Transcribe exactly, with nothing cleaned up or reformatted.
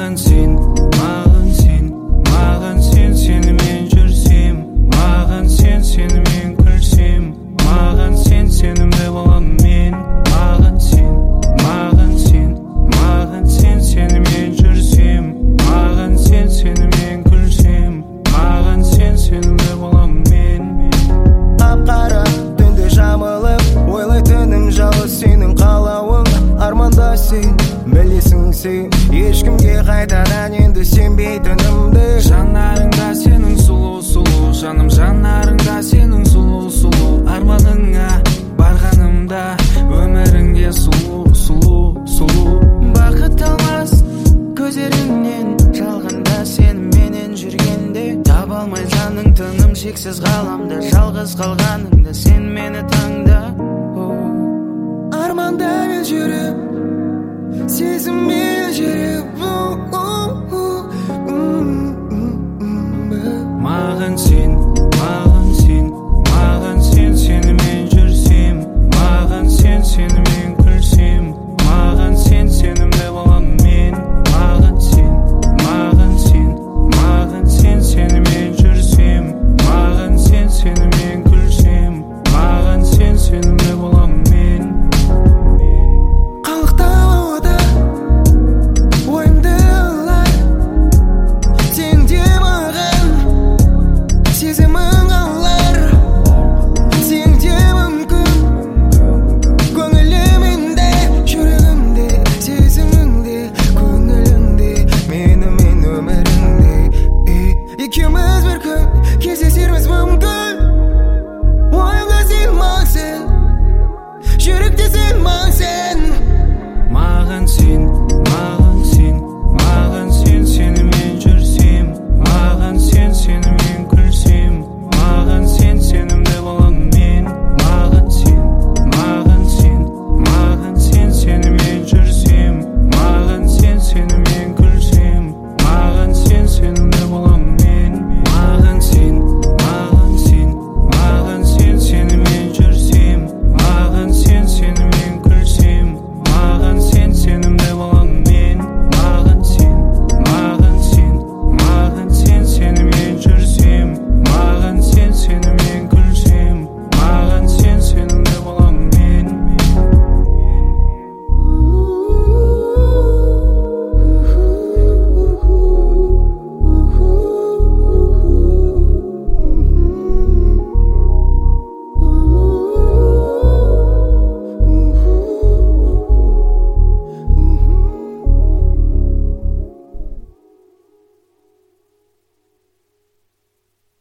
маған сен, маған сен, маған сен, сенімен жүрсем, маған сен, сенімен күлсем, маған сен, сенімді боламын мен, маған сен, маған сен, маған сен, сенімен жүрсем, маған сен, сенімен күлсем, маған сен, сенімді боламын мен. Ап-қара түнде жамылып ойлайтыным жалғыз сенің қалауың, арманда сен білесің сен ешкімге қайтадан енді сенбейтінімді. Жанарыңда сенің сұлу сұлу жаным, жанарыңда сенің сұлу сұлу, арманыңа барғанымда өміріңде сұлу сұлу сұлу. Бақыт алмас көздеріңнен жалғанда сеніменен жүргенде, таба алмай жаның тыным шексіз ғаламда, жалғыз қалғаныңда сен мені таңда. Арманда мен жүріп, сезіммен жүріп,